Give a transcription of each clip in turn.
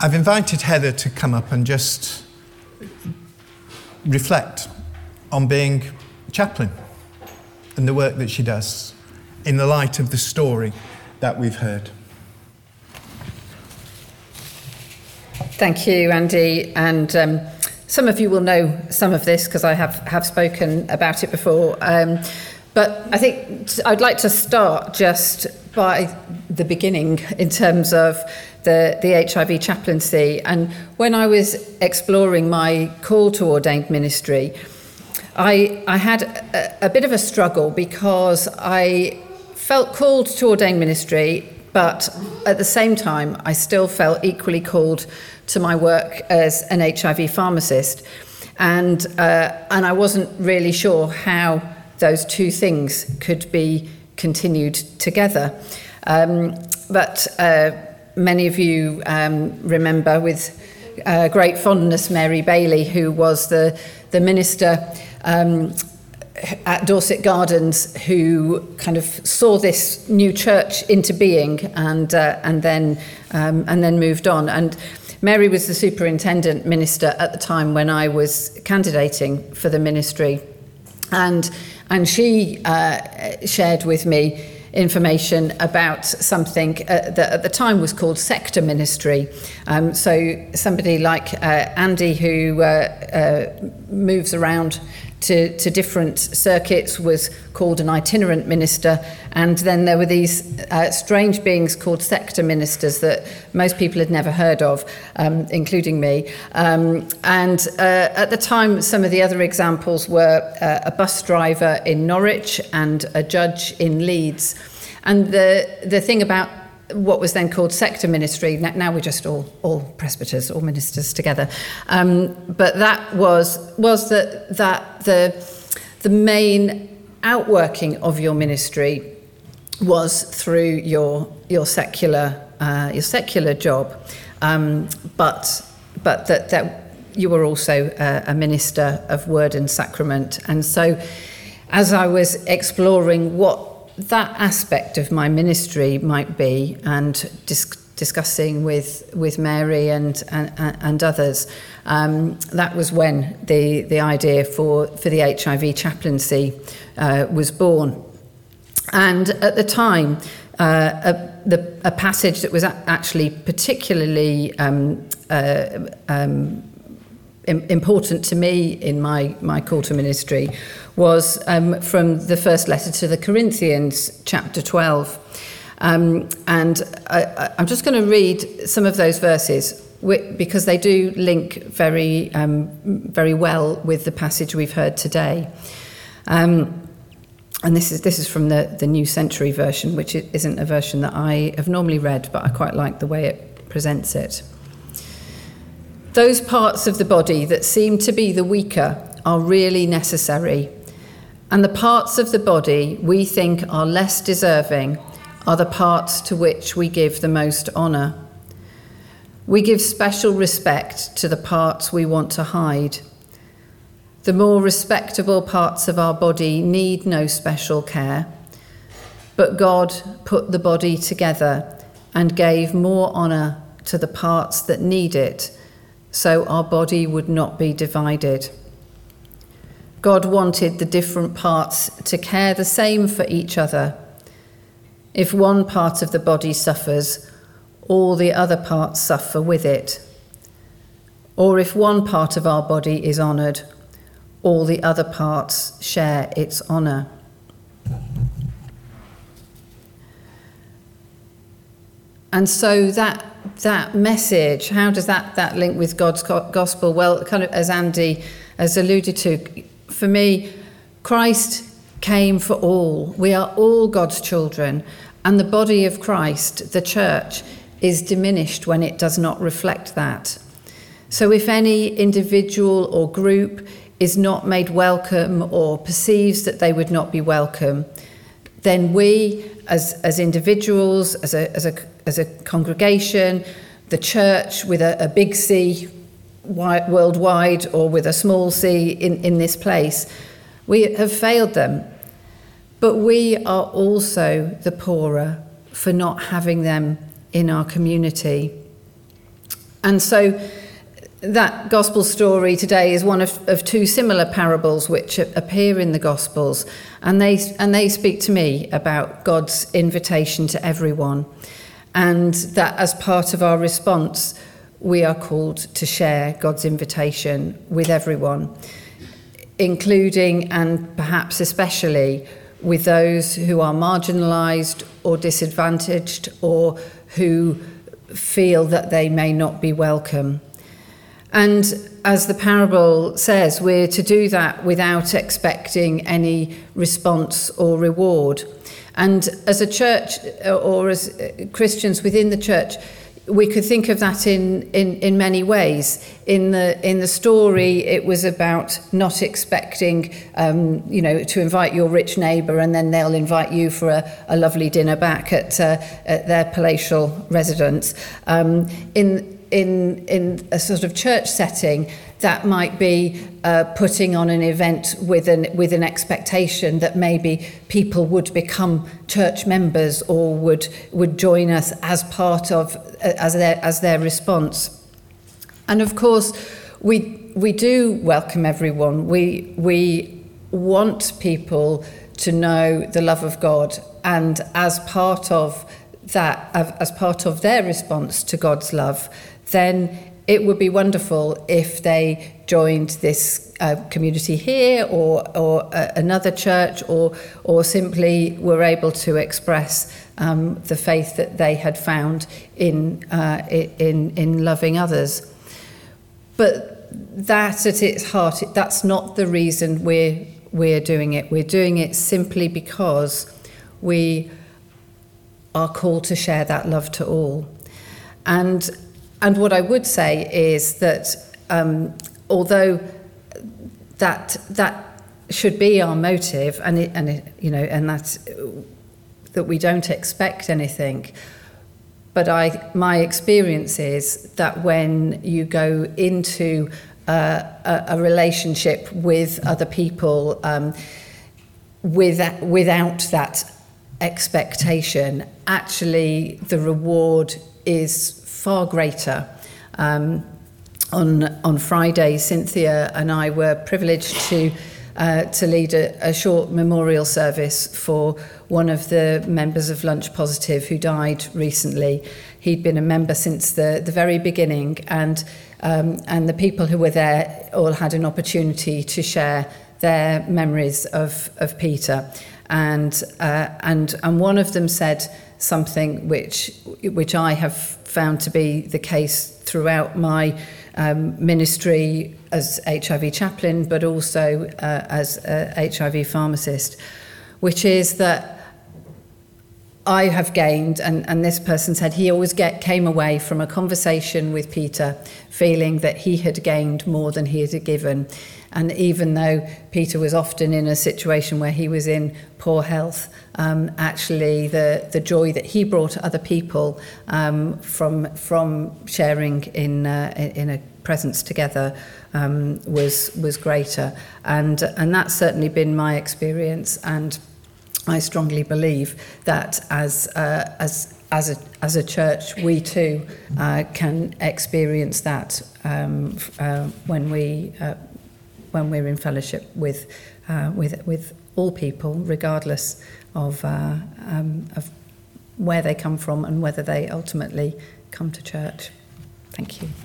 I've invited Heather to come up and just reflect on being chaplain and the work that she does in the light of the story that we've heard. Thank you, Andy. And some of you will know some of this because I have spoken about it before. But I think I'd like to start just by the beginning in terms of the HIV chaplaincy. And when I was exploring my call to ordained ministry, I had a bit of a struggle because I felt called to ordained ministry, but at the same time, I still felt equally called to my work as an HIV pharmacist. And I wasn't really sure how those two things could be continued together. But many of you remember with great fondness Mary Bailey, who was the minister at Dorset Gardens, who kind of saw this new church into being and then moved on. And Mary was the superintendent minister at the time when I was candidating for the ministry, and she shared with me information about something that at the time was called sector ministry. So somebody like Andy, who moves around to different circuits, was called an itinerant minister, and then there were these strange beings called sector ministers that most people had never heard of, including me. And at the time, some of the other examples were a bus driver in Norwich and a judge in Leeds. And the thing about what was then called sector ministry, now we're just all presbyters, all ministers together. But that was that the main outworking of your ministry was through your secular job, but that you were also a minister of word and sacrament. And so, as I was exploring what that aspect of my ministry might be, and discussing with Mary and others, that was when the idea for the HIV chaplaincy was born. And at the time, a passage that was actually particularly important to me in my call to ministry was from the first letter to the Corinthians, chapter 12. And I'm just going to read some of those verses because they do link very well with the passage we've heard today. And this is from the New Century Version, which isn't a version that I have normally read, but I quite like the way it presents it. Those parts of the body that seem to be the weaker are really necessary, and the parts of the body we think are less deserving are the parts to which we give the most honour. We give special respect to the parts we want to hide. The more respectable parts of our body need no special care, but God put the body together and gave more honour to the parts that need it, so our body would not be divided. God wanted the different parts to care the same for each other. If one part of the body suffers, all the other parts suffer with it. Or if one part of our body is honoured, all the other parts share its honour. And so that message, how does that link with God's gospel? Well, kind of as Andy has alluded to, for me, Christ came for all. We are all God's children, and the body of Christ, the church, is diminished when it does not reflect that. So if any individual or group is not made welcome or perceives that they would not be welcome, then we as individuals, as a congregation, the church with a big C worldwide or with a small c in this place, we have failed them. But we are also the poorer for not having them in our community. And so that gospel story today is one of two similar parables which appear in the Gospels, and they speak to me about God's invitation to everyone, and that as part of our response we are called to share God's invitation with everyone, including and perhaps especially with those who are marginalised or disadvantaged or who feel that they may not be welcome. And as the parable says, we're to do that without expecting any response or reward. And as a church, or as Christians within the church, we could think of that in many ways. In the story, it was about not expecting, to invite your rich neighbour and then they'll invite you for a lovely dinner back at their palatial residence. In a sort of church setting, that might be putting on an event with an expectation that maybe people would become church members or would join us as part of as their response. And of course, we do welcome everyone. We want people to know the love of God, and as part of that, as part of their response to God's love, then it would be wonderful if they joined this community here or another church, or simply were able to express the faith that they had found in loving others. But that at its heart, that's not the reason we're doing it. We're doing it simply because we are called to share that love to all. And what I would say is that although that should be our motive, and that we don't expect anything, but my experience is that when you go into a relationship with other people without that expectation, actually the reward is far greater. On Friday, Cynthia and I were privileged to lead a short memorial service for one of the members of Lunch Positive who died recently. He'd been a member since the very beginning, and the people who were there all had an opportunity to share their memories of Peter, and one of them said something which I have found to be the case throughout my ministry as HIV chaplain, but also as a HIV pharmacist, which is that I have gained, and this person said he always came away from a conversation with Peter feeling that he had gained more than he had given. And even though Peter was often in a situation where he was in poor health, actually the joy that he brought to other people from sharing in a presence together was greater. And that's certainly been my experience, and I strongly believe that as a church, we too can experience that when we're in fellowship with all people, regardless of where they come from and whether they ultimately come to church. Thank you.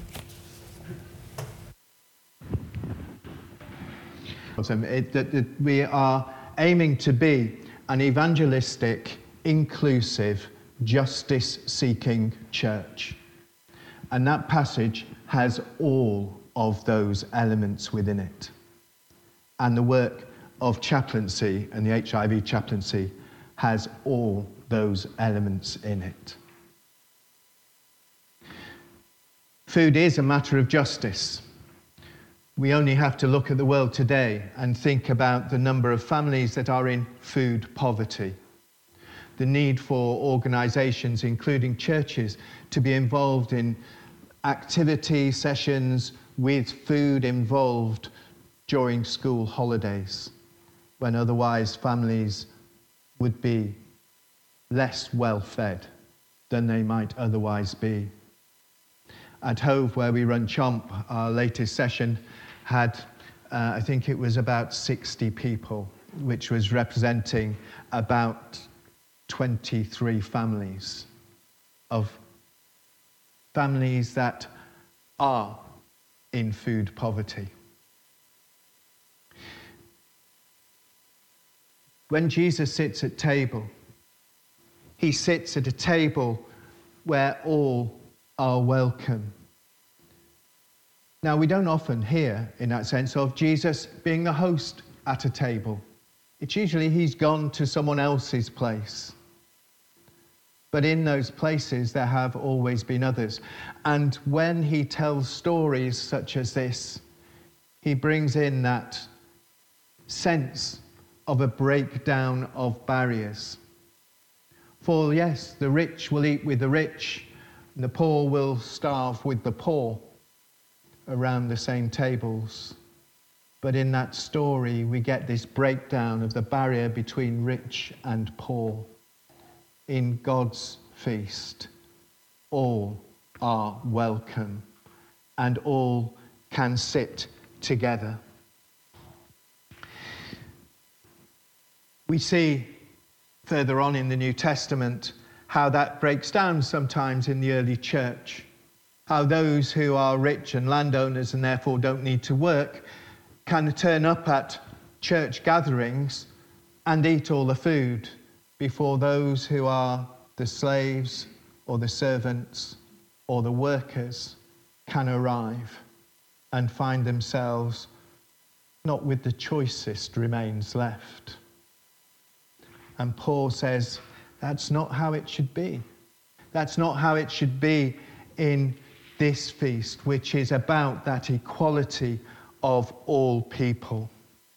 Awesome. We are aiming to be an evangelistic, inclusive, justice-seeking church. And that passage has all of those elements within it. And the work of chaplaincy and the HIV chaplaincy has all those elements in it. Food is a matter of justice. We only have to look at the world today and think about the number of families that are in food poverty. The need for organisations, including churches, to be involved in activity sessions with food involved during school holidays, when otherwise families would be less well fed than they might otherwise be. At Hove, where we run Chomp, our latest session had, I think it was about 60 people, which was representing about 23 families that are in food poverty. When Jesus sits at table, he sits at a table where all are welcome. Now, we don't often hear, in that sense, of Jesus being the host at a table. It's usually he's gone to someone else's place. But in those places, there have always been others. And when he tells stories such as this, he brings in that sense of a breakdown of barriers. For yes, the rich will eat with the rich, and the poor will starve with the poor around the same tables. But in that story, we get this breakdown of the barrier between rich and poor. In God's feast, all are welcome and all can sit together. We see further on in the New Testament how that breaks down sometimes in the early church. How those who are rich and landowners and therefore don't need to work can turn up at church gatherings and eat all the food before those who are the slaves or the servants or the workers can arrive and find themselves not with the choicest remains left. And Paul says, that's not how it should be. That's not how it should be in this feast, which is about that equality of all people.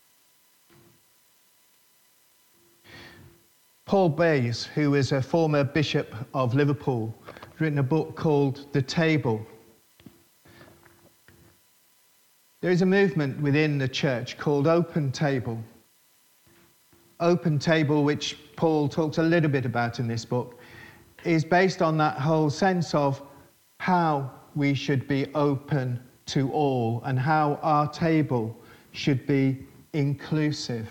Paul Bayes, who is a former bishop of Liverpool, has written a book called The Table. There is a movement within the church called Open Table. Open Table, which Paul talks a little bit about in this book, is based on that whole sense of how we should be open to all and how our table should be inclusive.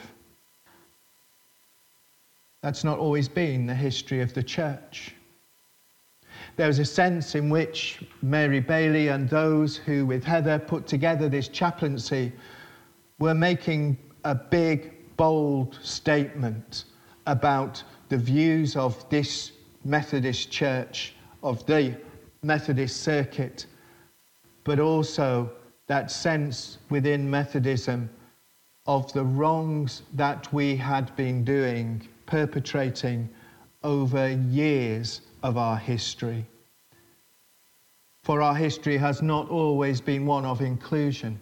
That's not always been the history of the church. There was a sense in which Mary Bailey and those who with Heather put together this chaplaincy were making a big, bold statement about the views of this Methodist church, of the Methodist circuit, but also that sense within Methodism of the wrongs that we had been doing, perpetrating over years of our history. For our history has not always been one of inclusion,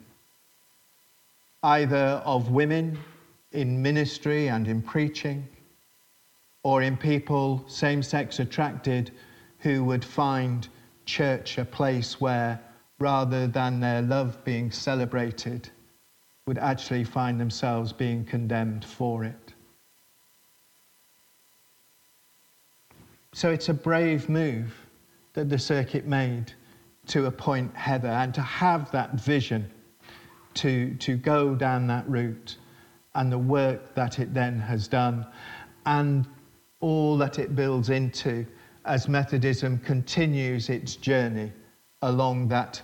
either of women in ministry and in preaching, or in people same-sex attracted who would find church a place where, rather than their love being celebrated, would actually find themselves being condemned for it. So it's a brave move that the circuit made to appoint Heather and to have that vision to go down that route, and the work that it then has done and all that it builds into as Methodism continues its journey along that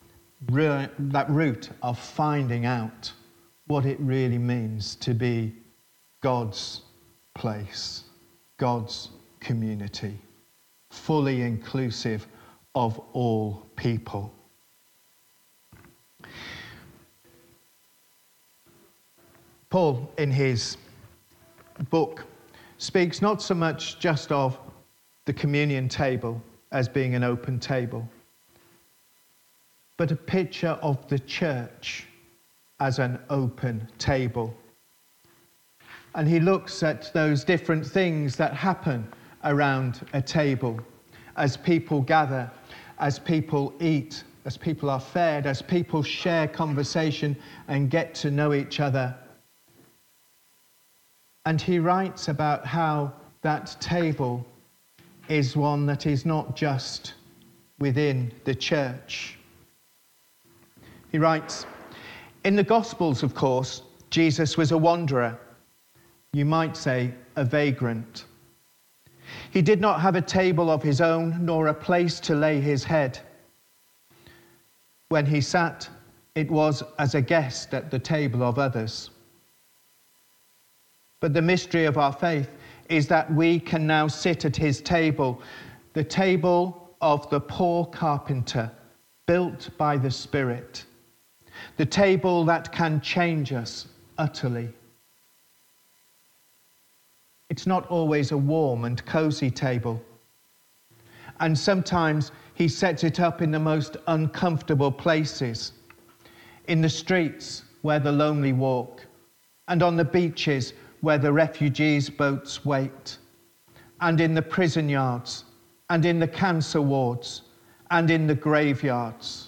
route of finding out what it really means to be God's place, God's community, fully inclusive of all people. Paul, in his book, speaks not so much just of the communion table as being an open table, but a picture of the church as an open table. And he looks at those different things that happen around a table as people gather, as people eat, as people are fed, as people share conversation and get to know each other. And he writes about how that table is one that is not just within the church. He writes, in the Gospels, of course, Jesus was a wanderer. You might say a vagrant. He did not have a table of his own, nor a place to lay his head. When he sat, it was as a guest at the table of others. But the mystery of our faith is that we can now sit at his table, the table of the poor carpenter, built by the Spirit, the table that can change us utterly. It's not always a warm and cozy table. And sometimes he sets it up in the most uncomfortable places, in the streets where the lonely walk, and on the beaches where the refugees' boats wait, and in the prison yards, and in the cancer wards, and in the graveyards.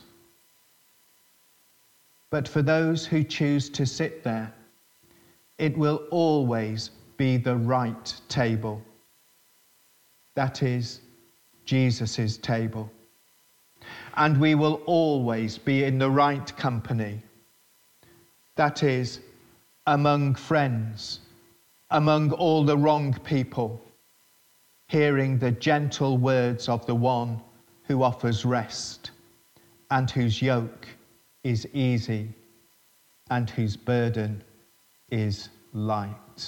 But for those who choose to sit there, it will always be the right table. That is Jesus' table. And we will always be in the right company. That is, among friends, among all the wrong people, hearing the gentle words of the one who offers rest, and whose yoke is easy, and whose burden is light.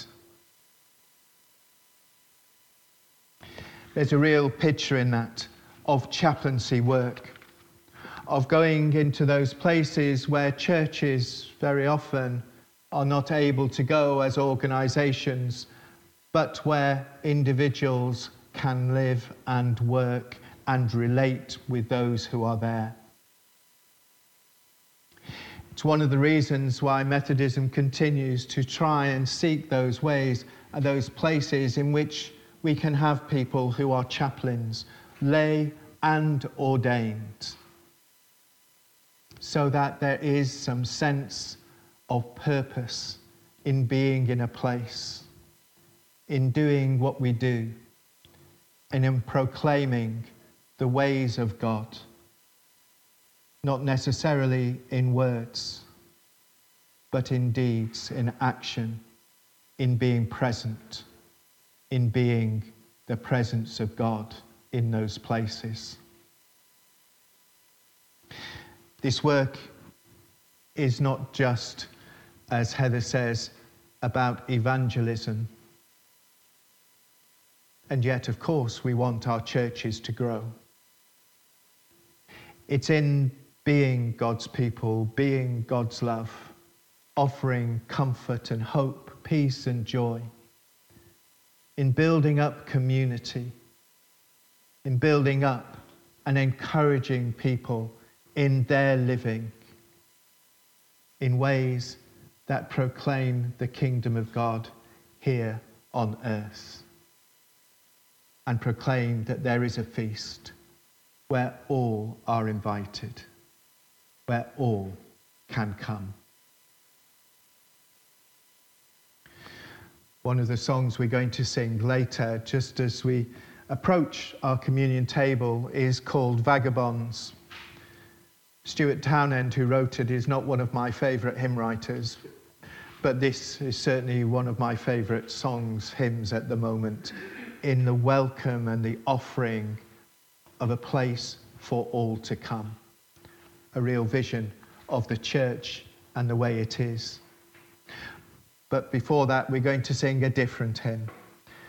There's a real picture in that of chaplaincy work, of going into those places where churches very often are not able to go as organisations, but where individuals can live and work and relate with those who are there. It's one of the reasons why Methodism continues to try and seek those ways and those places in which we can have people who are chaplains, lay and ordained, so that there is some sense of purpose in being in a place, in doing what we do, and in proclaiming the ways of God, not necessarily in words, but in deeds, in action, in being present, in being the presence of God in those places. This work is not just, as Heather says, about evangelism. And yet, of course, we want our churches to grow. It's in being God's people, being God's love, offering comfort and hope, peace and joy, in building up community, in building up and encouraging people in their living in ways that proclaim the kingdom of God here on earth, and proclaim that there is a feast where all are invited, where all can come. One of the songs we're going to sing later, just as we approach our communion table, is called Vagabonds. Stuart Townend, who wrote it, is not one of my favourite hymn writers, but this is certainly one of my favourite songs, hymns at the moment, in the welcome and the offering of a place for all to come. A real vision of the church and the way it is. But before that, we're going to sing a different hymn.